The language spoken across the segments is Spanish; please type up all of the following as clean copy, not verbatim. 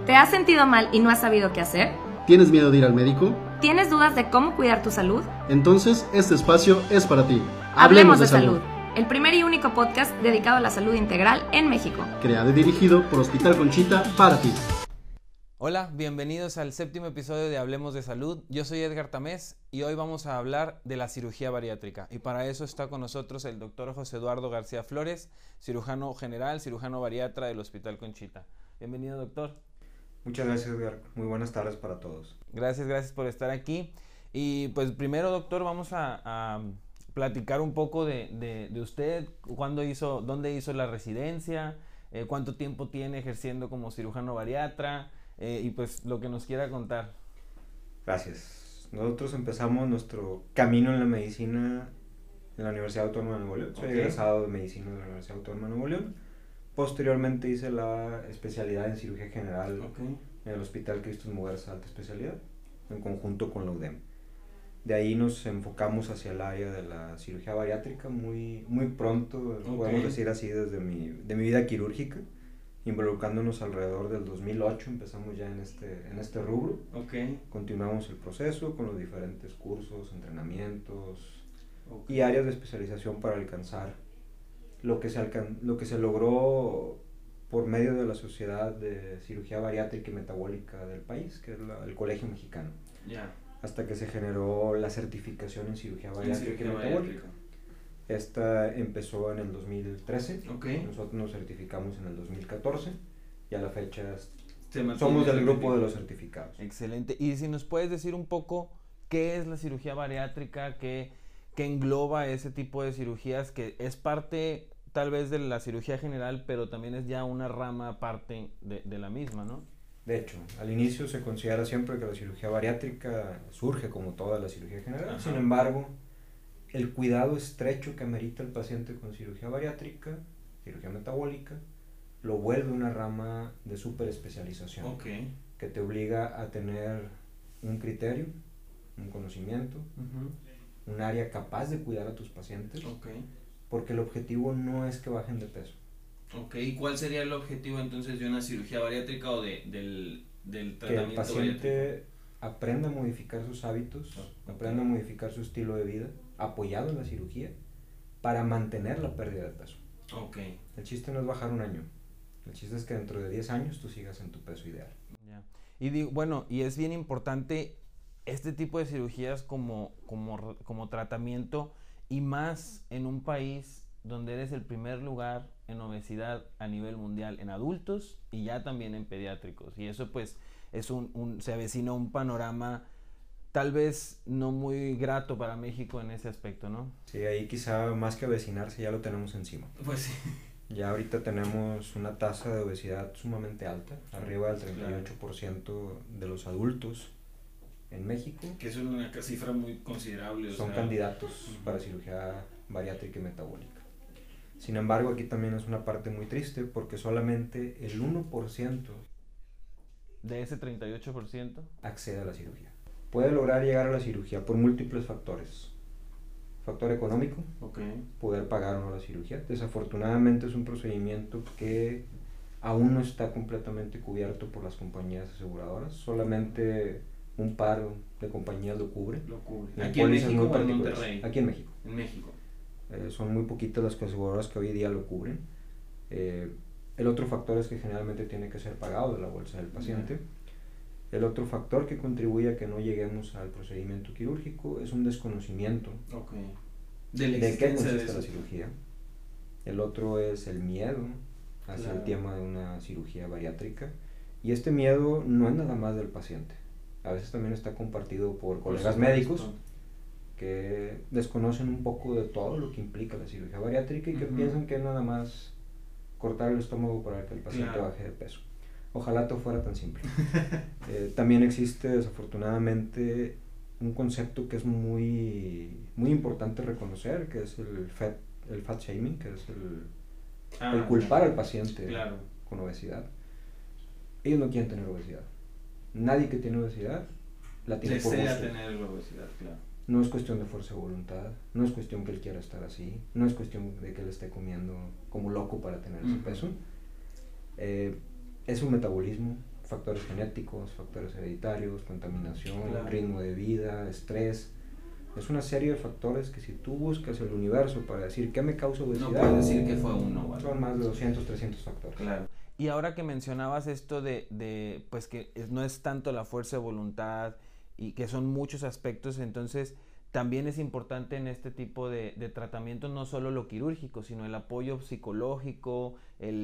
¿Te has sentido mal y no has sabido qué hacer? ¿Tienes miedo de ir al médico? ¿Tienes dudas de cómo cuidar tu salud? Entonces, este espacio es para ti. Hablemos de salud, el primer y único podcast dedicado a la salud integral en México. Creado y dirigido por Hospital Conchita para ti. Hola, bienvenidos al séptimo episodio de Hablemos de Salud. Yo soy Edgar Tamés y hoy vamos a hablar de la cirugía bariátrica. Y para eso está con nosotros el doctor José Eduardo García Flores, cirujano general, cirujano bariatra del Hospital Conchita. Bienvenido, doctor. Muchas gracias, Edgar. Muy buenas tardes para todos. Gracias por estar aquí. Y pues primero, doctor, vamos a platicar un poco de usted. ¿Dónde hizo la residencia? ¿Cuánto tiempo tiene ejerciendo como cirujano bariatra? Y pues lo que nos quiera contar. Gracias. Nosotros empezamos nuestro camino en la medicina en la Universidad Autónoma de Nuevo León. Soy egresado de medicina de la Universidad Autónoma de Nuevo León. Posteriormente hice la especialidad en cirugía general en el Hospital Cristos Muguerza Alta Especialidad, en conjunto con la UDEM. De ahí nos enfocamos hacia el área de la cirugía bariátrica muy pronto, podemos decir así, desde mi vida quirúrgica, involucrándonos alrededor del 2008, empezamos ya en este rubro. Continuamos el proceso con los diferentes cursos, entrenamientos y áreas de especialización para alcanzar lo que se logró por medio de la Sociedad de Cirugía Bariátrica y Metabólica del país, que es el Colegio Mexicano. Hasta que se generó la certificación en cirugía bariátrica y metabólica. Esta empezó en el 2013, nosotros nos certificamos en el 2014 y a la fecha somos del grupo de los certificados. Excelente. Y si nos puedes decir un poco qué es la cirugía bariátrica, qué engloba ese tipo de cirugías, que es parte tal vez de la cirugía general, pero también es ya una rama aparte de la misma, ¿no? De hecho, al inicio se considera siempre que la cirugía bariátrica surge como toda la cirugía general. Sin embargo, el cuidado estrecho que amerita el paciente con cirugía bariátrica, cirugía metabólica, lo vuelve una rama de superespecialización, que te obliga a tener un criterio, un conocimiento, un área capaz de cuidar a tus pacientes, porque el objetivo no es que bajen de peso. ¿Y cuál sería el objetivo entonces de una cirugía bariátrica o del tratamiento que el paciente bariátrico? Aprenda a modificar sus hábitos, aprenda a modificar su estilo de vida, apoyado en la cirugía, para mantener la pérdida de peso. El chiste no es bajar un año, el chiste es que dentro de 10 años tú sigas en tu peso ideal. Y es bien importante este tipo de cirugías como tratamiento, y más en un país donde eres el primer lugar en obesidad a nivel mundial en adultos y ya también en pediátricos, y eso pues es se avecina un panorama tal vez no muy grato para México en ese aspecto, ¿no? Sí, ahí quizá más que avecinarse ya lo tenemos encima. Pues sí. Ya ahorita tenemos una tasa de obesidad sumamente alta, arriba del 38% de los adultos en México. Que es una cifra muy considerable. Son candidatos para cirugía bariátrica y metabólica. Sin embargo, aquí también es una parte muy triste porque solamente el 1% de ese 38% accede a la cirugía. Puede lograr llegar a la cirugía por múltiples factores. Factor económico, poder pagar o no la cirugía. Desafortunadamente es un procedimiento que aún no está completamente cubierto por las compañías aseguradoras. Solamente un par de compañías lo cubre. ¿Aquí en México o en Monterrey? Aquí en México. En México. Son muy poquitas las aseguradoras que hoy día lo cubren. El otro factor es que generalmente tiene que ser pagado de la bolsa del paciente. El otro factor que contribuye a que no lleguemos al procedimiento quirúrgico es un desconocimiento de qué consiste la cirugía. El otro es el miedo hacia el tema de una cirugía bariátrica, y este miedo no es nada más del paciente, a veces también está compartido por colegas médicos que desconocen un poco de todo lo que implica la cirugía bariátrica y que piensan que es nada más cortar el estómago para que el paciente baje de peso. Ojalá todo fuera tan simple. También existe desafortunadamente un concepto que es muy importante reconocer, que es el fat shaming, que es el culpar al paciente con obesidad. Ellos no quieren tener obesidad. Nadie que tiene obesidad la tiene por gusto. Tener la obesidad, No es cuestión de fuerza de voluntad, no es cuestión que él quiera estar así, no es cuestión de que él esté comiendo como loco para tener ese peso. Es un metabolismo factores genéticos, factores hereditarios, contaminación, Claro. ritmo de vida, estrés. Es una serie de factores que si tú buscas el universo para decir qué me causa obesidad, No puedes decir que fue uno, ¿vale? son más de 200, 300 factores. Claro. Y ahora que mencionabas esto pues que no es tanto la fuerza de voluntad y que son muchos aspectos, entonces también es importante en este tipo de tratamiento no solo lo quirúrgico, sino el apoyo psicológico,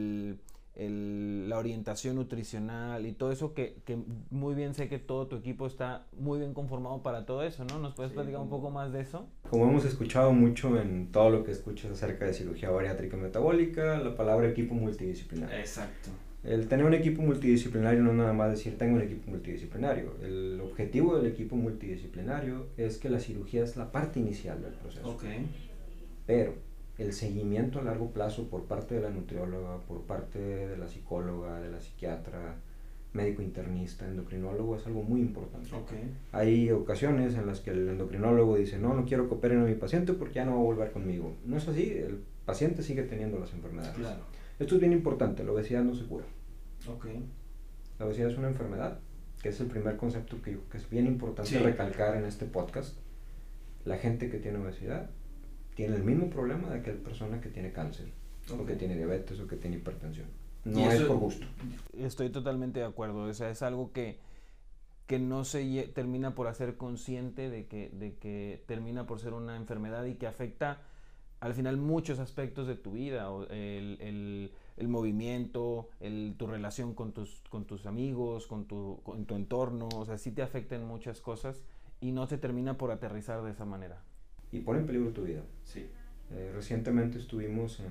la orientación nutricional y todo eso que muy bien sé que todo tu equipo está muy bien conformado para todo eso, ¿no? ¿Nos puedes platicar un poco más de eso? Como hemos escuchado mucho en todo lo que escuchas acerca de cirugía bariátrica y metabólica, la palabra equipo multidisciplinario. Exacto. El tener un equipo multidisciplinario no es nada más decir tengo un equipo multidisciplinario. El objetivo del equipo multidisciplinario es que la cirugía es la parte inicial del proceso. Ok. Pero el seguimiento a largo plazo por parte de la nutrióloga, por parte de la psicóloga, de la psiquiatra, médico internista, endocrinólogo es algo muy importante. Okay. Hay ocasiones en las que el endocrinólogo dice no quiero que operen a mi paciente porque ya no va a volver conmigo. No es así, el paciente sigue teniendo las enfermedades. Claro. Esto es bien importante, la obesidad no se cura. Okay. La obesidad es una enfermedad, que es el primer concepto que es bien importante Sí. recalcar en este podcast. La gente que tiene obesidad tiene el mismo problema de aquella persona que tiene cáncer, o que tiene diabetes, o que tiene hipertensión. No es por gusto. Estoy totalmente de acuerdo, o sea, es algo que no se termina por hacer consciente de que termina por ser una enfermedad y que afecta al final muchos aspectos de tu vida, el movimiento, tu relación con tus amigos, con tu entorno, o sea, sí te afectan muchas cosas y no se termina por aterrizar de esa manera. Y pone en peligro tu vida. Sí. Recientemente estuvimos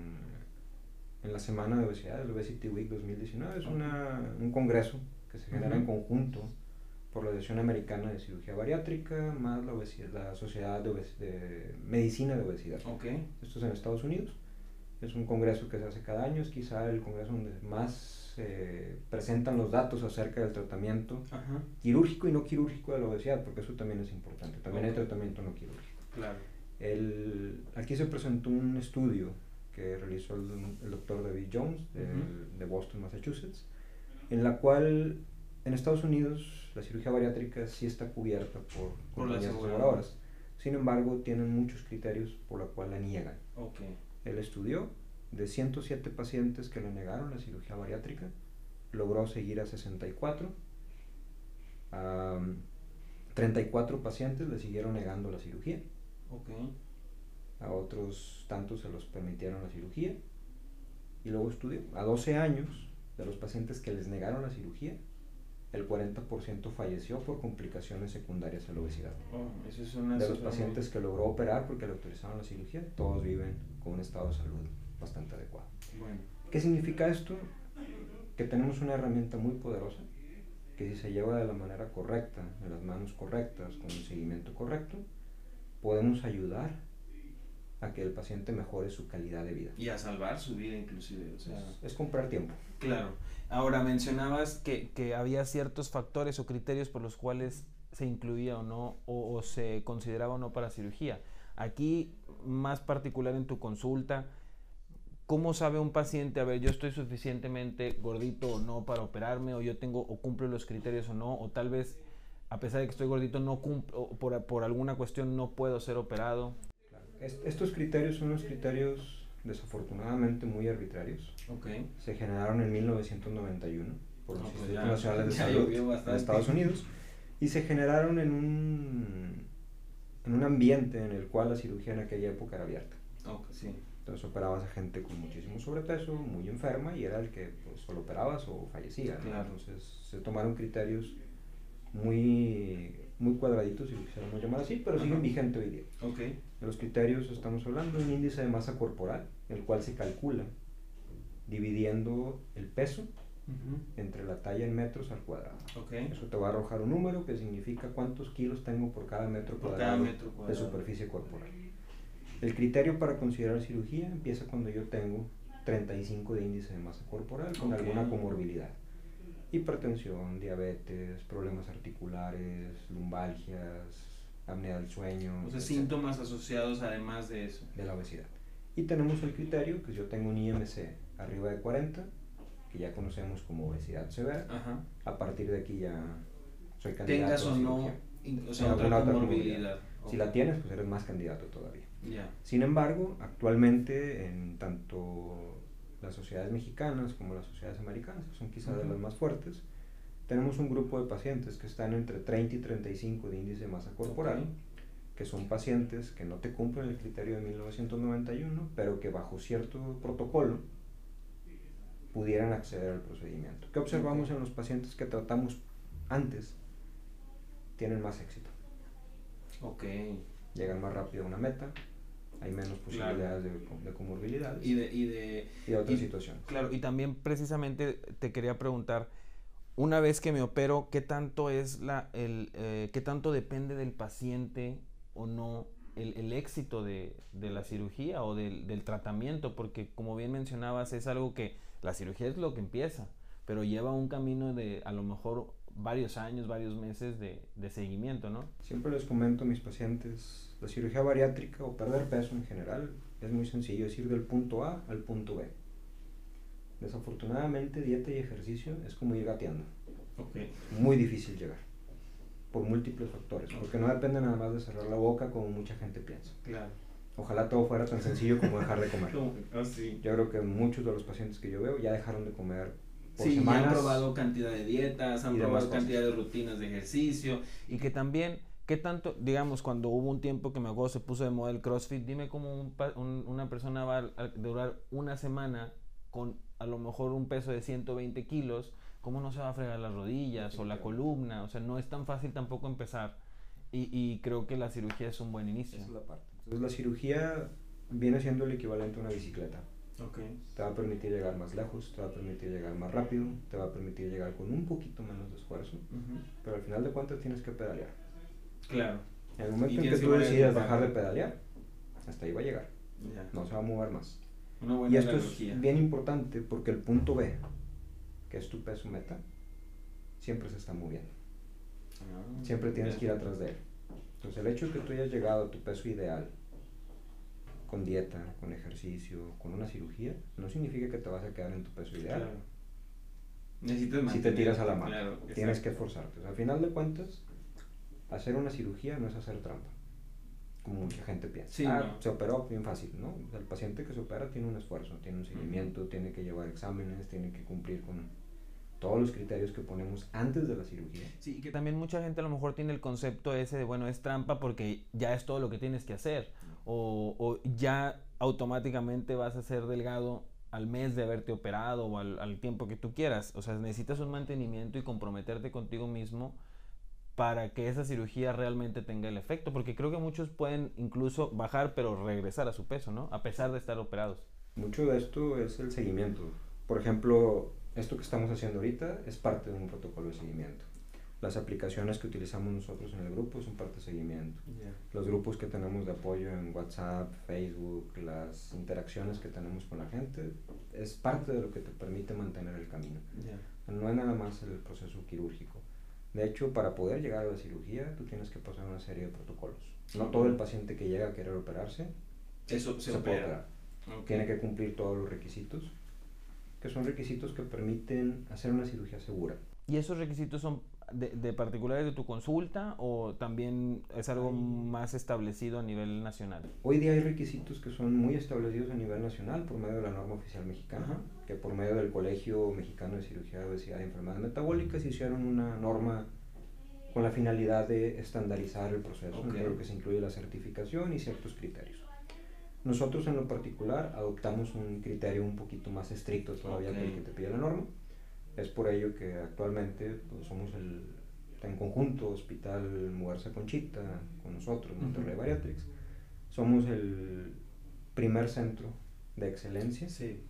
en la semana de obesidad, el Obesity Week 2019, es un congreso que se genera en conjunto por la Asociación Americana de Cirugía Bariátrica más la Sociedad de Medicina de Obesidad. Okay. Esto es en Estados Unidos. Es un congreso que se hace cada año, es quizá el congreso donde más presentan los datos acerca del tratamiento quirúrgico y no quirúrgico de la obesidad, porque eso también es importante. También hay tratamiento no quirúrgico. Claro. Aquí se presentó un estudio que realizó el doctor David Jones de Boston, Massachusetts, en la cual en Estados Unidos la cirugía bariátrica sí está cubierta por compañías aseguradoras. Sin embargo, tienen muchos criterios por los cuales la niegan. Okay. Él estudió de 107 pacientes que le negaron la cirugía bariátrica, logró seguir a 64. A 34 pacientes le siguieron negando la cirugía. Okay. A otros tantos se los permitieron la cirugía. Y luego estudió. A 12 años, de los pacientes que les negaron la cirugía, el 40% falleció por complicaciones secundarias a la obesidad. Eso es una de los pacientes que logró operar porque le autorizaron la cirugía, todos viven con un estado de salud bastante adecuado. Bueno. ¿Qué significa esto? Que tenemos una herramienta muy poderosa que si se lleva de la manera correcta, en las manos correctas, con el seguimiento correcto, podemos ayudar a que el paciente mejore su calidad de vida. Y a salvar su vida inclusive. O sea, es comprar tiempo. Claro. Ahora, mencionabas que había ciertos factores o criterios por los cuales se incluía o no, o se consideraba o no para cirugía. Aquí, más particular en tu consulta, ¿cómo sabe un paciente, a ver, yo estoy suficientemente gordito o no para operarme, o yo tengo o cumplo los criterios o no, o tal vez, a pesar de que estoy gordito, no cumplo, o por alguna cuestión no puedo ser operado? Claro. Estos criterios son los criterios desafortunadamente muy arbitrarios. Okay. Se generaron en 1991 por los Institutos ya, Nacionales de ya Salud en Estados Unidos y se generaron en un ambiente en el cual la cirugía en aquella época era abierta. Okay, sí. Entonces operabas a gente con muchísimo sobrepeso, muy enferma, y era el que pues solo operabas o fallecía. Claro. Entonces se tomaron criterios muy cuadraditos, si lo quisiéramos llamar así, pero siguen vigentes hoy día. Okay. De los criterios estamos hablando de un índice de masa corporal, el cual se calcula dividiendo el peso entre la talla en metros al cuadrado. Okay. Eso te va a arrojar un número que significa cuántos kilos tengo por cada metro cuadrado de superficie corporal. El criterio para considerar cirugía empieza cuando yo tengo 35 de índice de masa corporal con alguna comorbilidad. Hipertensión, diabetes, problemas articulares, lumbalgias, apnea del sueño. O sea, síntomas asociados además de eso. De la obesidad. Y tenemos el criterio que yo tengo un IMC arriba de 40, que ya conocemos como obesidad severa, Ajá. a partir de aquí ya soy candidato Tengas a o no, cirugía. o sea, otra comorbilidad. Si la tienes, pues eres más candidato todavía. Ya. Sin embargo, actualmente en tanto las sociedades mexicanas como las sociedades americanas, que son quizás de las más fuertes, tenemos un grupo de pacientes que están entre 30 y 35 de índice de masa corporal, que son pacientes que no te cumplen el criterio de 1991, pero que bajo cierto protocolo pudieran acceder al procedimiento. ¿Qué observamos en los pacientes que tratamos antes? Tienen más éxito. Ok. Llegan más rápido a una meta, hay menos posibilidades de comorbilidades Y de otras situaciones. Claro, y también precisamente te quería preguntar, una vez que me opero, ¿qué tanto es qué tanto depende del paciente o no el éxito de la cirugía o del tratamiento? Porque como bien mencionabas, es algo que la cirugía es lo que empieza, pero lleva un camino de a lo mejor varios años, varios meses de seguimiento, ¿no? Siempre les comento a mis pacientes, la cirugía bariátrica o perder peso en general es muy sencillo, es ir del punto A al punto B. Desafortunadamente, dieta y ejercicio es como ir gateando. Okay. Muy difícil llegar, por múltiples factores, porque no depende nada más de cerrar la boca como mucha gente piensa. Claro. Ojalá todo fuera tan sencillo como dejar de comer. Sí. Yo creo que muchos de los pacientes que yo veo ya dejaron de comer por Sí, semanas. ya han probado cantidad de dietas, han y probado demás cantidad de rutinas de ejercicio. Y que también, ¿qué tanto, digamos, cuando hubo un tiempo que me acuerdo se puso de moda el CrossFit, dime cómo una persona va a durar una semana con a lo mejor un peso de 120 kilos, ¿cómo no se va a fregar las rodillas o la columna? O sea, no es tan fácil tampoco empezar. Y creo que la cirugía es un buen inicio. Esa es la parte. Entonces la cirugía viene siendo el equivalente a una bicicleta. Okay. Te va a permitir llegar más lejos, te va a permitir llegar más rápido, te va a permitir llegar con un poquito menos de esfuerzo, pero al final de cuentas tienes que pedalear. Claro. En el momento en que tú decidas dejar de pedalear, hasta ahí va a llegar. Ya. No se va a mover más. Una buena Y esto analogía. es bien importante porque el punto B, que es tu peso meta, siempre se está moviendo. Siempre tienes que ir atrás de él. Entonces el hecho de que tú hayas llegado a tu peso ideal con dieta, con ejercicio, con una cirugía, no significa que te vas a quedar en tu peso ideal. Claro. Necesitas Si te tiras a la mano, claro, tienes que esforzarte. O sea, al final de cuentas, hacer una cirugía no es hacer trampa, como mucha gente piensa. Sí, no. Se operó, bien fácil, ¿no? O sea, el paciente que se opera tiene un esfuerzo, tiene un seguimiento, tiene que llevar exámenes, tiene que cumplir con todos los criterios que ponemos antes de la cirugía. Sí, y que también mucha gente a lo mejor tiene el concepto ese de, bueno, es trampa porque ya es todo lo que tienes que hacer. O ya automáticamente vas a ser delgado al mes de haberte operado o al tiempo que tú quieras. O sea, necesitas un mantenimiento y comprometerte contigo mismo para que esa cirugía realmente tenga el efecto. Porque creo que muchos pueden incluso bajar pero regresar a su peso, ¿no? A pesar de estar operados. Mucho de esto es el seguimiento. Por ejemplo, esto que estamos haciendo ahorita es parte de un protocolo de seguimiento. Las aplicaciones que utilizamos nosotros en el grupo son parte de seguimiento. Los grupos que tenemos de apoyo en WhatsApp, Facebook, las interacciones que tenemos con la gente, es parte de lo que te permite mantener el camino. No es nada más el proceso quirúrgico. De hecho, para poder llegar a la cirugía, tú tienes que pasar una serie de protocolos. No todo el paciente que llega a querer operarse Eso se puede opera. operar. Okay. Tiene que cumplir todos los requisitos, que son requisitos que permiten hacer una cirugía segura. ¿Y esos requisitos son de particulares de tu consulta o también es algo más establecido a nivel nacional? Hoy día hay requisitos que son muy establecidos a nivel nacional por medio de la norma oficial mexicana, que por medio del Colegio Mexicano de Cirugía de Obesidad y Enfermedades Metabólicas hicieron una norma con la finalidad de estandarizar el proceso, entre lo que se incluye la certificación y ciertos criterios. Nosotros en lo particular adoptamos un criterio un poquito más estricto todavía que el que te pide la norma. Es por ello que actualmente pues, somos en conjunto Hospital Mugarza Conchita, con nosotros, Monterrey Bariatrics, somos el primer centro de excelencia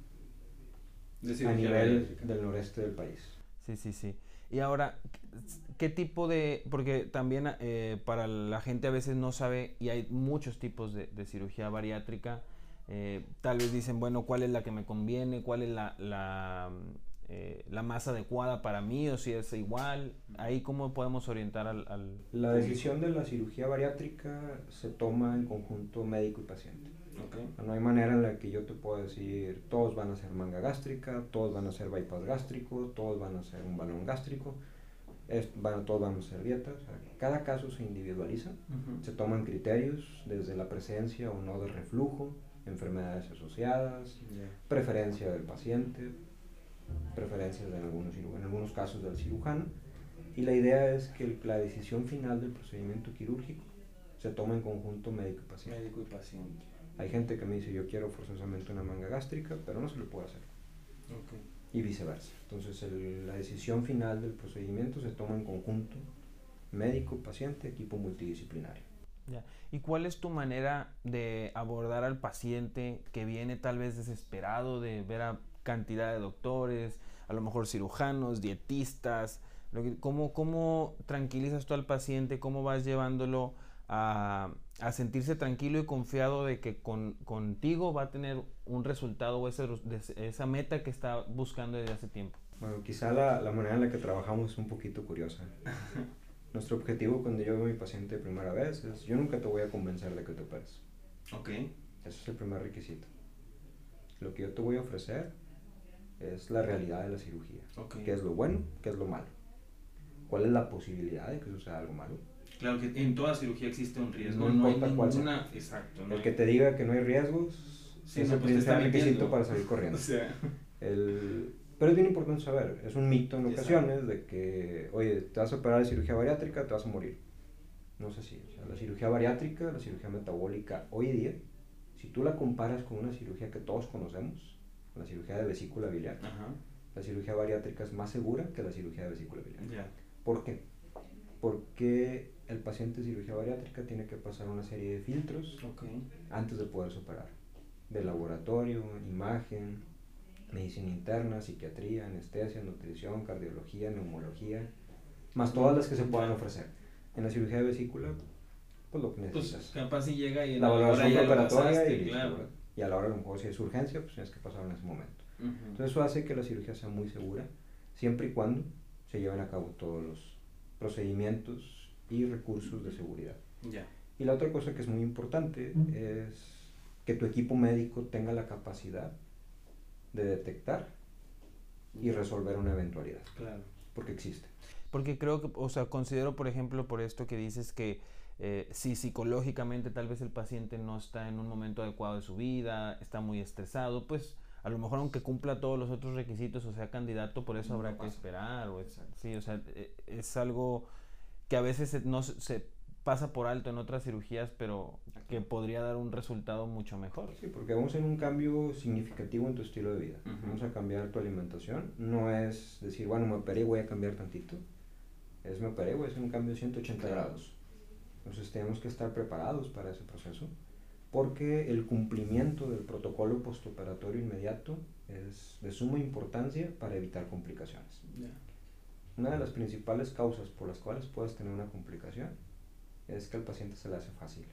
a nivel del noreste del país. Sí. Y ahora, ¿qué tipo de...? Porque también para la gente a veces no sabe, y hay muchos tipos de cirugía bariátrica, tal vez dicen, bueno, ¿cuál es la que me conviene? ¿Cuál es la más adecuada para mí o si es igual? Ahí cómo podemos orientar al La decisión de la cirugía bariátrica se toma en conjunto médico y paciente. Ok. No hay manera en la que yo te pueda decir, todos van a hacer manga gástrica, todos van a hacer bypass gástrico, todos van a hacer un balón gástrico, todos van a hacer dieta. O sea, cada caso se individualiza, se toman criterios desde la presencia o no de reflujo, enfermedades asociadas, preferencia del paciente, preferencias en algunos casos del cirujano, y la idea es que la decisión final del procedimiento quirúrgico se toma en conjunto médico y paciente. Médico y paciente. Hay gente que me dice, yo quiero forzosamente una manga gástrica, pero no se lo puede hacer. Ok. Y viceversa. Entonces la decisión final del procedimiento se toma en conjunto médico, paciente, equipo multidisciplinario. Ya. ¿Y cuál es tu manera de abordar al paciente que viene tal vez desesperado de ver a cantidad de doctores, a lo mejor cirujanos, dietistas? ¿Cómo tranquilizas tú al paciente? ¿Cómo vas llevándolo a sentirse tranquilo y confiado de que contigo va a tener un resultado o esa meta que está buscando desde hace tiempo? Bueno, quizá la manera en la que trabajamos es un poquito curiosa. Nuestro objetivo cuando yo veo a mi paciente de primera vez es, yo nunca te voy a convencer de que te operes. Ok. Ese es el primer requisito. Lo que yo te voy a ofrecer es la realidad de la cirugía. Ok. ¿Qué es lo bueno? ¿Qué es lo malo? ¿Cuál es la posibilidad de que suceda algo malo? Claro que en toda cirugía existe un riesgo. No No hay importa cuál sea. ninguna. Exacto. El que te diga que no hay riesgos Sí, es no, el pues te está principal requisito mintiendo. para salir corriendo. O sea. Pero es bien importante saber, es un mito en Exacto. ocasiones de que, oye, te vas a operar de cirugía bariátrica, te vas a morir. No es así. O sea, la cirugía bariátrica, la cirugía metabólica, hoy día, si tú la comparas con una cirugía que todos conocemos, la cirugía de vesícula biliar, Ajá. la cirugía bariátrica es más segura que la cirugía de vesícula biliar. Ya. ¿Por qué? Porque el paciente de cirugía bariátrica tiene que pasar una serie de filtros Ok. antes de poderse operar. De laboratorio, imagen, medicina interna, psiquiatría, anestesia, nutrición, cardiología, neumología, más todas las que se puedan ofrecer. En la cirugía de vesícula, pues lo que Pues necesitas. capaz si llega y en La valoración ya lo preoperatoria pasaste, y listo, claro. ¿verdad? Y a la hora a lo mejor si es urgencia, pues tienes que pasar en ese momento. Ujú. Entonces eso hace que la cirugía sea muy segura, siempre y cuando se lleven a cabo todos los procedimientos y recursos de seguridad. Ya. Y la otra cosa que es muy importante es que tu equipo médico tenga la capacidad de detectar y resolver una eventualidad, Claro. porque existe. Porque creo que, o sea, considero, por ejemplo, por esto que dices que si psicológicamente tal vez el paciente no está en un momento adecuado de su vida, está muy estresado, pues a lo mejor aunque cumpla todos los otros requisitos o sea candidato, por eso No habrá que pasa. esperar. Exacto. Sí, o sea, es algo que a veces se pasa por alto en otras cirugías, pero que podría dar un resultado mucho mejor. Sí, porque vamos a hacer un cambio significativo en tu estilo de vida. Ujú. Vamos a cambiar tu alimentación. No es decir, bueno, me operé y voy a cambiar tantito. Es me operé, voy a hacer un cambio de 180 grados. Entonces tenemos que estar preparados para ese proceso, porque el cumplimiento del protocolo postoperatorio inmediato es de suma importancia para evitar complicaciones. Ya. Una de las principales causas por las cuales puedes tener una complicación es que al paciente se le hace fácil.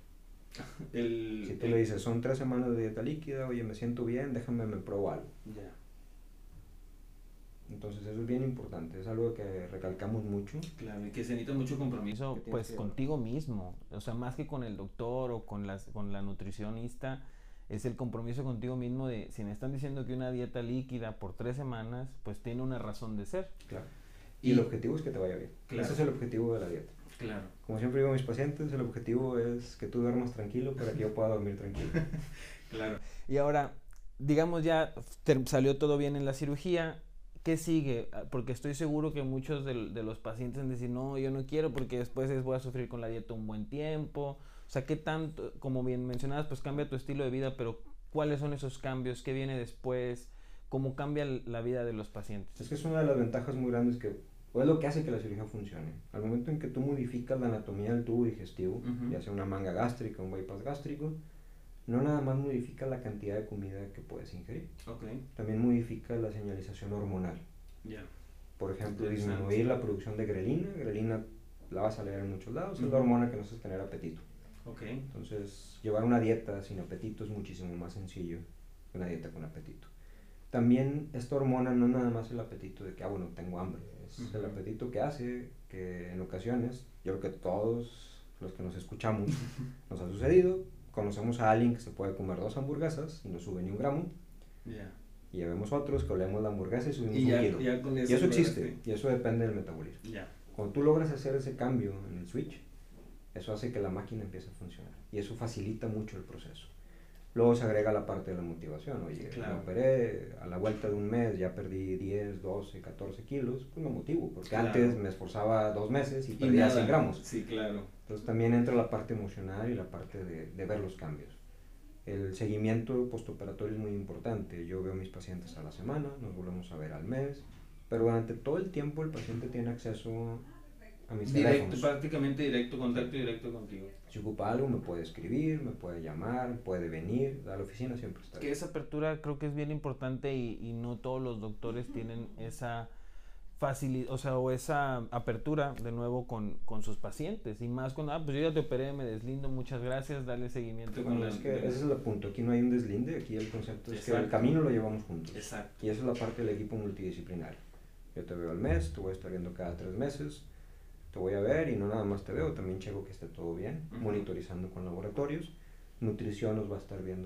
Si tú le dices, son 3 semanas de dieta líquida, oye, me siento bien, déjame, me pruebo algo. Ya. Entonces eso es bien importante, es algo que recalcamos mucho. Claro, y que se necesita mucho compromiso. Eso, que tienes pues que- contigo mismo, o sea, más que con el doctor o con la nutricionista, es el compromiso contigo mismo de, si me están diciendo que una dieta líquida por 3 semanas, pues tiene una razón de ser. Claro. Y el objetivo es que te vaya bien. Claro. Ese es el objetivo de la dieta. Claro. Como siempre digo a mis pacientes, el objetivo es que tú duermas tranquilo para que yo pueda dormir tranquilo. Claro. Y ahora, digamos ya salió todo bien en la cirugía, ¿qué sigue? Porque estoy seguro que muchos de los pacientes van a decir, no, yo no quiero porque después voy a sufrir con la dieta un buen tiempo. O sea, ¿qué tanto, como bien mencionabas, pues cambia tu estilo de vida, pero cuáles son esos cambios? ¿Qué viene después? ¿Cómo cambia la vida de los pacientes? Es que es una de las ventajas muy grandes o es lo que hace que la cirugía funcione. Al momento en que tú modificas la anatomía del tubo digestivo, Ujú. ya sea una manga gástrica, un bypass gástrico, no nada más modifica la cantidad de comida que puedes ingerir, Ok. también modifica la señalización hormonal. Ya. Por ejemplo, Interesante. disminuir la producción de grelina. Grelina la vas a leer en muchos lados, es Ujú. la hormona que nos hace tener apetito. Ok. Entonces, llevar una dieta sin apetito es muchísimo más sencillo que una dieta con apetito. También esta hormona no nada más el apetito de que, bueno, tengo hambre, es Ujú. el apetito que hace que en ocasiones, yo creo que todos los que nos escuchamos nos ha sucedido, conocemos a alguien que se puede comer 2 hamburguesas y no sube ni 1 gramo. Ya. Y ya vemos otros que olemos la hamburguesa y subimos Y 1 ya, kilo. ya con Y eso eso lograste. existe, y eso depende del metabolismo. Ya. Cuando tú logras hacer ese cambio en el switch, eso hace que la máquina empiece a funcionar. Y eso facilita mucho el proceso. Luego se agrega la parte de la motivación. Oye, Claro. me operé, a la vuelta de un mes ya perdí 10, 12, 14 kilos. Pues me motivo, porque Claro. antes me esforzaba 2 meses y Y perdía nada. 100 gramos. Sí, claro. Entonces también entra la parte emocional y la parte de ver los cambios. El seguimiento postoperatorio es muy importante. Yo veo a mis pacientes a la semana, nos volvemos a ver al mes, pero durante todo el tiempo el paciente tiene acceso a mis Directo, teléfonos. prácticamente directo, contacto directo contigo. Si ocupa algo, me puede escribir, me puede llamar, puede venir. A la oficina siempre está. Que esa apertura creo que es bien importante y no todos los doctores tienen esa facilidad, o sea, o esa apertura de nuevo con sus pacientes. Y más cuando, pues yo ya te operé, me deslindo, muchas gracias, darle seguimiento con Bueno, es que ese es el punto. Aquí no hay un deslinde, aquí el concepto es que el Exacto. camino lo llevamos juntos. Exacto. Y esa es la parte del equipo multidisciplinario. Yo te veo al mes, te voy a estar viendo cada 3 meses, te voy a ver y no nada más te veo, también checo que esté todo bien, Ujú. monitorizando con laboratorios. Nutrición nos va a estar viendo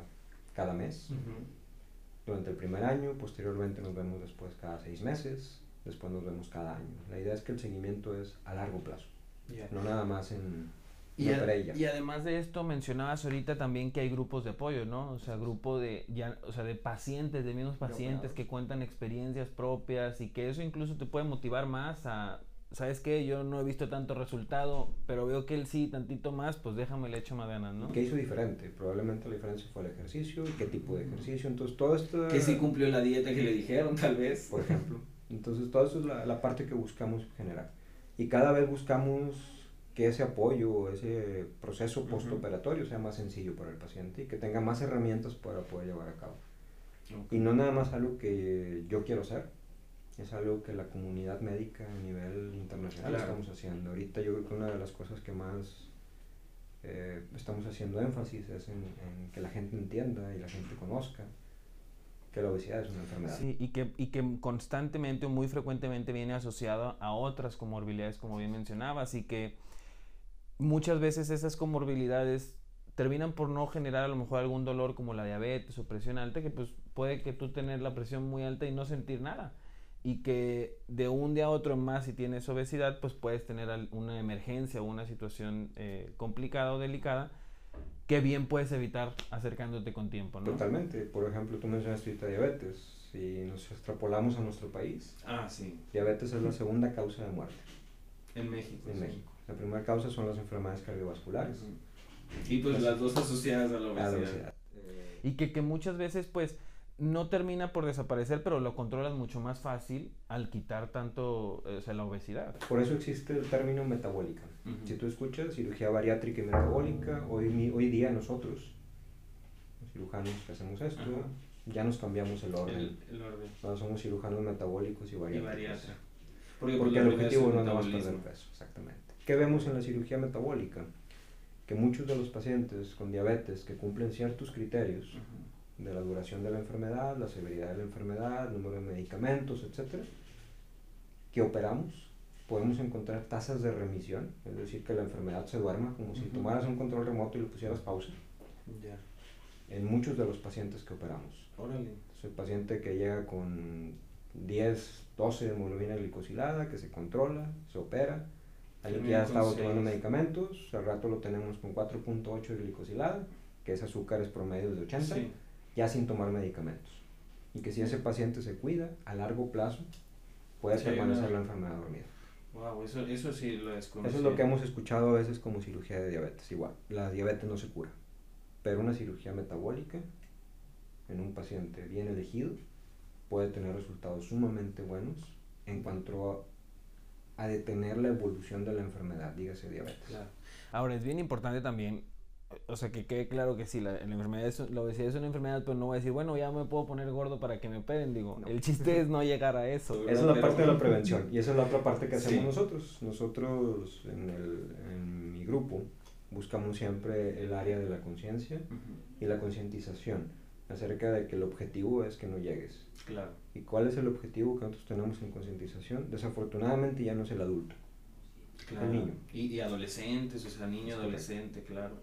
cada mes. Durante el primer año, posteriormente nos vemos después cada 6 meses, después nos vemos cada año. La idea es que el seguimiento es a largo plazo, Ya. no nada más en Y, una perella. y además de esto mencionabas ahorita también que hay grupos de apoyo, ¿no? O sea, grupo de ya, o sea, de pacientes, de mismos pacientes operados. que cuentan experiencias propias y que eso incluso te puede motivar más a, ¿sabes qué? Yo no he visto tanto resultado, pero veo que él sí, tantito más, pues déjame le echo más ganas, ¿no? ¿Qué hizo diferente? Probablemente la diferencia fue el ejercicio y qué tipo de ejercicio. Entonces, todo esto. Que sí cumplió la dieta que le dijeron, tal vez. Por ejemplo. Entonces, todo eso es la parte que buscamos generar. Y cada vez buscamos que ese apoyo, ese proceso postoperatorio sea más sencillo para el paciente y que tenga más herramientas para poder llevar a cabo. Ok. Y no nada más algo que yo quiero hacer, es algo que la comunidad médica a nivel internacional Claro. estamos haciendo. Ahorita yo creo que una de las cosas que más estamos haciendo énfasis es en que la gente entienda y la gente conozca que la obesidad es una enfermedad. Sí, y que constantemente o muy frecuentemente viene asociado a otras comorbilidades, como bien mencionabas, y que muchas veces esas comorbilidades terminan por no generar a lo mejor algún dolor como la diabetes o presión alta, que pues puede que tú tener la presión muy alta y no sentir nada. Y que de un día a otro más, si tienes obesidad, pues puedes tener una emergencia o una situación complicada o delicada que bien puedes evitar acercándote con tiempo, ¿no? Totalmente. Por ejemplo, tú mencionaste ahorita diabetes. Si nos extrapolamos a nuestro país, Ah, sí. diabetes es la segunda causa de muerte En México. en sí. México. La primera causa son las enfermedades cardiovasculares. Ujú. Y pues las dos asociadas a la La obesidad. obesidad. Y que muchas veces pues no termina por desaparecer, pero lo controlas mucho más fácil al quitar tanto, o sea, la obesidad. Por eso existe el término metabólica. Ujú. Si tú escuchas cirugía bariátrica y metabólica, hoy día nosotros, los cirujanos que hacemos esto, Ajá. ya nos cambiamos el orden. El orden. Ahora somos cirujanos metabólicos y Y bariátricos. bariatra. Porque pues, el la primera objetivo es no el es nada más metabolismo. perder peso, exactamente. ¿Qué vemos en la cirugía metabólica? Que muchos de los pacientes con diabetes que cumplen ciertos criterios Ujú. de la duración de la enfermedad, la severidad de la enfermedad, el número de medicamentos, etcétera, que operamos, podemos encontrar tasas de remisión, es decir, que la enfermedad se duerma, como si Ujú. tomaras un control remoto y le pusieras pausa, Ya. en muchos de los pacientes que operamos. Órale. Es el paciente que llega con 10, 12 de hemoglobina glicosilada, que se controla, se opera, alguien que ya ha Termina con estado tomando 6. medicamentos, al rato lo tenemos con 4.8 de glicosilada, que es azúcares promedios de 80, Sí. ya sin tomar medicamentos. Y que si ese paciente se cuida, a largo plazo puede Sí, permanecer una- la enfermedad dormida. Wow, eso sí lo desconocí. Eso es lo que hemos escuchado a veces como cirugía de diabetes. Igual, la diabetes no se cura, pero una cirugía metabólica en un paciente bien elegido puede tener resultados sumamente buenos en cuanto a detener la evolución de la enfermedad, dígase diabetes. Claro. Ahora, es bien importante también, o sea, que quede claro que sí, la enfermedad la obesidad es una enfermedad, pero no voy a decir, bueno, ya me puedo poner gordo para que me operen, digo, No. el chiste es no llegar a eso. Esa es la parte de la prevención y esa es la otra parte que hacemos Sí. nosotros. Nosotros en mi grupo buscamos siempre el área de la conciencia Ujú. y la concientización acerca de que el objetivo es que no llegues. Claro. ¿Y cuál es el objetivo que nosotros tenemos en concientización? Desafortunadamente ya no es el adulto, Claro. el niño. Y adolescentes, o sea, niño, Es adolescente, claro.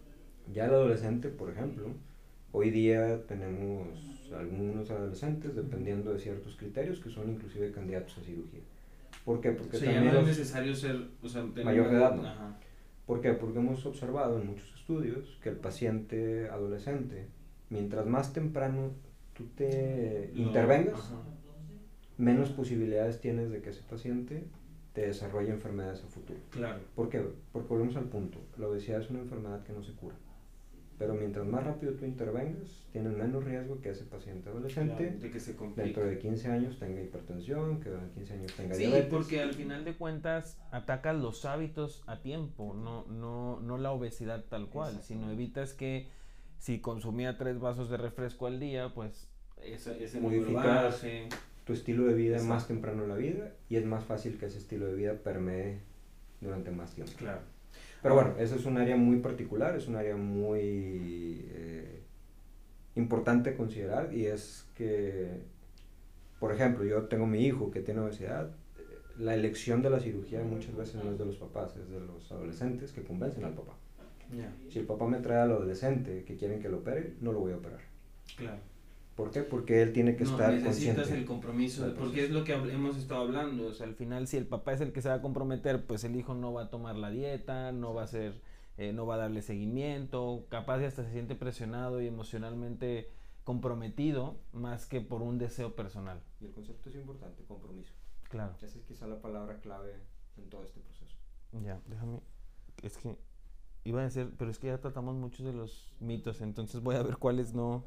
Ya el adolescente, por ejemplo, hoy día tenemos algunos adolescentes, dependiendo de ciertos criterios, que son inclusive candidatos a cirugía. ¿Por qué? Porque O sea, ya también no es los- necesario ser, o sea, tener mayor de edad, ¿no? Ajá. ¿Por qué? Porque hemos observado en muchos estudios que el paciente adolescente, mientras más temprano tú te intervengas, Ajá. menos posibilidades tienes de que ese paciente te desarrolle enfermedades a futuro. Claro. ¿Por qué? Porque volvemos al punto. La obesidad es una enfermedad que no se cura. Pero mientras más rápido tú intervengas, tienes menos riesgo que ese paciente adolescente Claro, de que se complique. dentro de 15 años tenga hipertensión, que dentro de 15 años tenga Sí, diabetes. porque al final de cuentas atacas los hábitos a tiempo, no la obesidad tal cual, sino evitas que si consumía 3 vasos de refresco al día, pues Ese número Modificas baje. tu estilo de vida Exacto. más temprano en la vida y es más fácil que ese estilo de vida permee durante más tiempo. Claro. Pero bueno, eso es un área muy particular, es un área muy importante a considerar y es que, por ejemplo, yo tengo mi hijo que tiene obesidad, la elección de la cirugía muchas veces no es de los papás, es de los adolescentes que convencen al papá. Ya, Si el papá me trae al adolescente que quieren que lo opere, no lo voy a operar. claro. ¿Por qué? Porque él tiene que No, estar necesitas consciente. el compromiso, del porque es lo que hemos estado hablando. o sea, al final si el papá es el que se va a comprometer, pues el hijo no va a tomar la dieta, no va a hacer, no va a darle seguimiento, capaz de hasta se siente presionado y emocionalmente comprometido más que por un deseo personal. Y el concepto es importante, compromiso. Claro. Esa es quizá la palabra clave en todo este proceso. Ya, déjame, es que iba a decir, pero es que ya tratamos muchos de los mitos, entonces voy a ver cuáles no.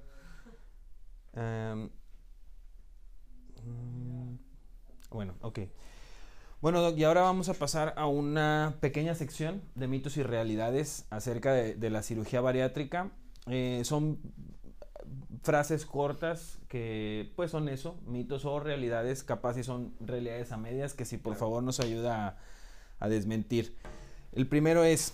Bueno, ok. Bueno, Doc, y ahora vamos a pasar a una pequeña sección de mitos y realidades acerca de la cirugía bariátrica. Son frases cortas que pues son eso, mitos o realidades, capaz si son realidades a medias, que si por favor nos ayuda a desmentir. El primero es,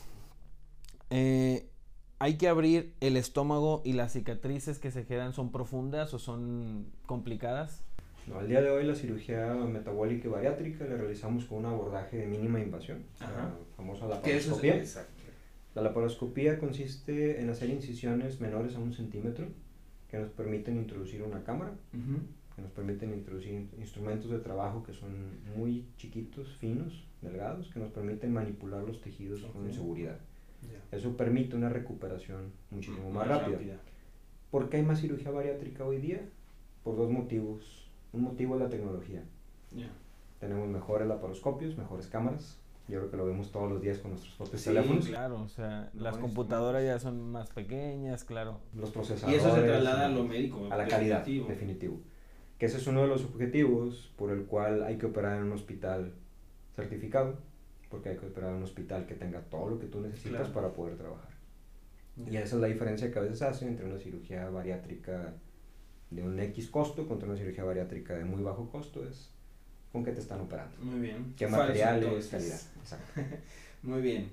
hay que abrir el estómago y las cicatrices que se quedan son profundas o son complicadas. No, al día de hoy la cirugía metabólica y bariátrica la realizamos con un abordaje de mínima invasión, Ajá. la famosa Que eso es laparoscopía. exacto. La laparoscopía consiste en hacer incisiones menores a 1 centímetro que nos permiten introducir una cámara, Ujú. que nos permiten introducir instrumentos de trabajo que son muy chiquitos, finos, delgados, que nos permiten manipular los tejidos con Ok. seguridad. Ya. Eso permite una recuperación muchísimo más rápida. ¿Por qué hay más cirugía bariátrica hoy día? Por dos motivos. Un motivo es la tecnología. Ya. Tenemos mejores laparoscopios, mejores cámaras. Yo creo que lo vemos todos los días con nuestros propios Sí, teléfonos. Claro, o sea, No, las es- computadoras ya son más pequeñas, claro. Los Y procesadores. eso se traslada a lo médico. A la calidad, definitivo. definitivo. Que ese es uno de los objetivos por el cual hay que operar en un hospital certificado, porque hay que operar en un hospital que tenga todo lo que tú necesitas Claro. para poder trabajar. Y esa es la diferencia que a veces hace entre una cirugía bariátrica de un X costo contra una cirugía bariátrica de muy bajo costo, es con qué te están operando. Muy bien. ¿Qué Falso, materiales, entonces. calidad? Exacto. Muy bien.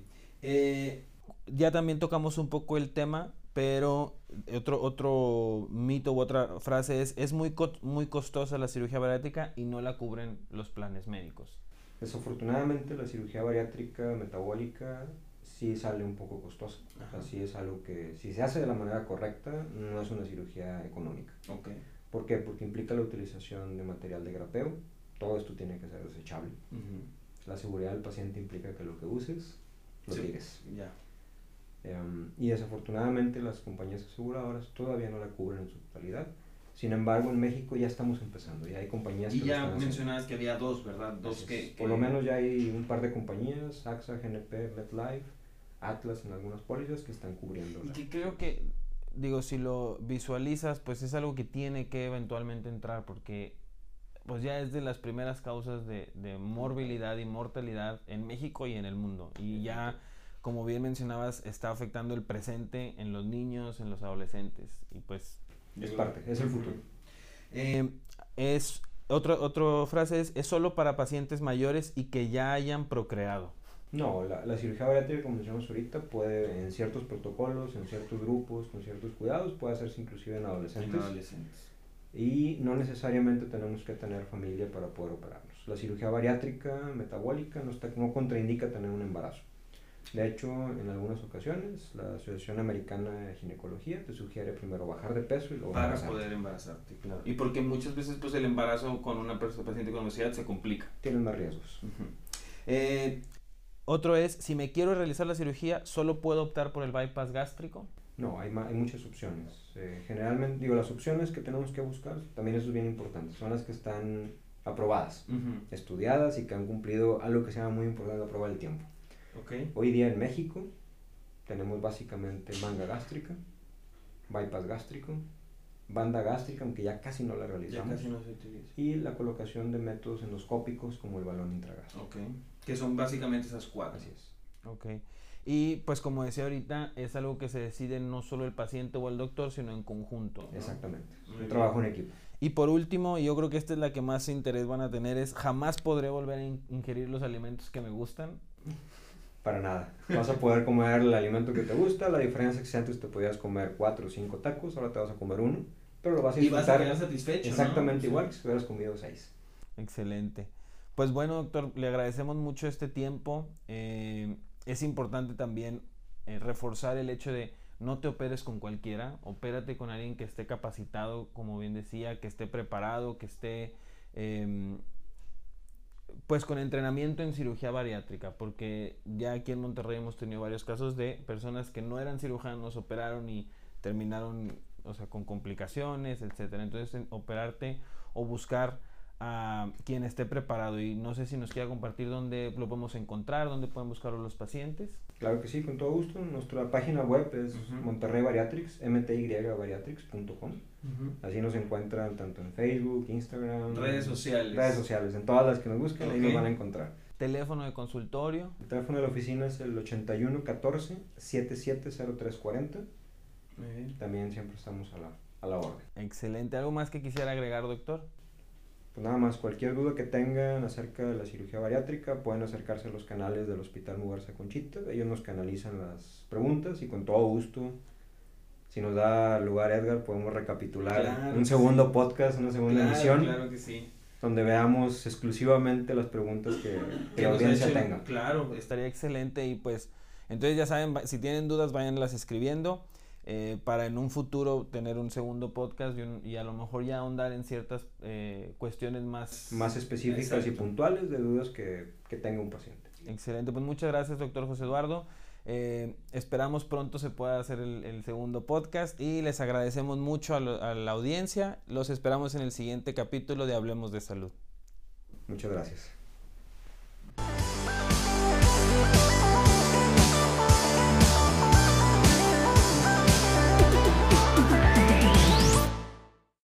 Ya también tocamos un poco el tema, pero otro mito u otra frase es muy costosa la cirugía bariátrica y no la cubren los planes médicos. Desafortunadamente la cirugía bariátrica metabólica sí sale un poco costosa. O sea, Ajá. sí es algo que si se hace de la manera correcta no es una cirugía económica. Ok. ¿Por qué? Porque implica la utilización de material de grapeo. Todo esto tiene que ser desechable. Ujú. La seguridad del paciente implica que lo que uses lo Sí. tires. Ya. Y desafortunadamente las compañías aseguradoras todavía no la cubren en su totalidad. Sin embargo, en México ya estamos empezando. Ya hay compañías Y que lo ya están haciendo. mencionabas que había dos, ¿verdad? Dos Así que, es. Por lo menos ya hay un par de compañías, AXA, GNP, MetLife, Atlas en algunas pólizas que están cubriendo. Y que creo que, digo, si lo visualizas, pues es algo que tiene que eventualmente entrar, porque pues ya es de las primeras causas de morbilidad y mortalidad en México y en el mundo. Y ya, como bien mencionabas, está afectando el presente en los niños, en los adolescentes. Y pues Es parte, es el futuro. es otra frase es solo para pacientes mayores y que ya hayan procreado. No, la cirugía bariátrica, como mencionamos ahorita, puede en ciertos protocolos, en ciertos grupos, con ciertos cuidados, puede hacerse inclusive en adolescentes. En adolescentes. Y no necesariamente tenemos que tener familia para poder operarnos. La cirugía bariátrica metabólica no contraindica tener un embarazo. De hecho, en algunas ocasiones, la Asociación Americana de Ginecología te sugiere primero bajar de peso y luego Para embarazarte. poder embarazarte. Claro. Y porque muchas veces pues el embarazo con una paciente con obesidad se complica. Tienes más riesgos. Otro es, si me quiero realizar la cirugía, ¿solo puedo optar por el bypass gástrico? No, hay muchas opciones. Generalmente, digo, las opciones que tenemos que buscar, también eso es bien importante, son las que están aprobadas, estudiadas y que han cumplido algo que se llama muy importante, la prueba del tiempo. Okay. Hoy día en México tenemos básicamente manga gástrica, bypass gástrico, banda gástrica, aunque ya casi no la Ya realizamos, casi no se utiliza. y la colocación de métodos endoscópicos como el balón intragástrico. Ok. Que son básicamente esas cuatro. Así es. Ok. Y pues como decía ahorita, es algo que se decide no solo el paciente o el doctor, sino en conjunto, ¿no? Exactamente. Es Muy un bien. trabajo en equipo. Y por último, y yo creo que esta es la que más interés van a tener, es jamás podré volver a ingerir los alimentos que me gustan. Para nada. Vas a poder comer el alimento que te gusta. La diferencia es que si antes te podías comer 4 o 5 tacos, ahora te vas a comer uno. Pero lo vas a Y vas a disfrutar quedar satisfecho, exactamente ¿no? igual que si hubieras comido 6. Excelente. Pues bueno, doctor, le agradecemos mucho este tiempo. Es importante también reforzar el hecho de no te operes con cualquiera, opérate con alguien que esté capacitado, como bien decía, que esté preparado, que esté pues con entrenamiento en cirugía bariátrica, porque ya aquí en Monterrey hemos tenido varios casos de personas que no eran cirujanos, operaron y terminaron, o sea, con complicaciones, etcétera. Entonces, operarte o buscar a quien esté preparado, y no sé si nos quiera compartir dónde lo podemos encontrar, dónde pueden buscarlo los pacientes. Claro que sí, con todo gusto. Nuestra página web es Monterrey Bariatrics, mtybariatrics.com. Así nos encuentran tanto en Facebook, Instagram, Redes sociales. en todas las que nos busquen, ahí nos van a encontrar. Teléfono de consultorio. El teléfono de la oficina es el 81 14 770340. Muy bien. También siempre estamos a la orden. Excelente. ¿Algo más que quisiera agregar, doctor? Pues nada más, cualquier duda que tengan acerca de la cirugía bariátrica, pueden acercarse a los canales del Hospital Mugarza Conchita. Ellos nos canalizan las preguntas y con todo gusto, si nos da lugar Edgar, podemos recapitular Claro, un segundo podcast, una segunda emisión, Claro que sí. donde veamos exclusivamente las preguntas que la nos audiencia ha hecho- tenga. Claro. Estaría excelente, y pues entonces ya saben, si tienen dudas, váyanlas escribiendo para en un futuro tener un segundo podcast y a lo mejor ya ahondar en ciertas cuestiones más Específicas y Exacto. puntuales de dudas que tenga un paciente. Excelente. Pues muchas gracias, doctor José Eduardo. Esperamos pronto se pueda hacer el segundo podcast, y les agradecemos mucho a la audiencia. Los esperamos en el siguiente capítulo de Hablemos de Salud. Muchas gracias.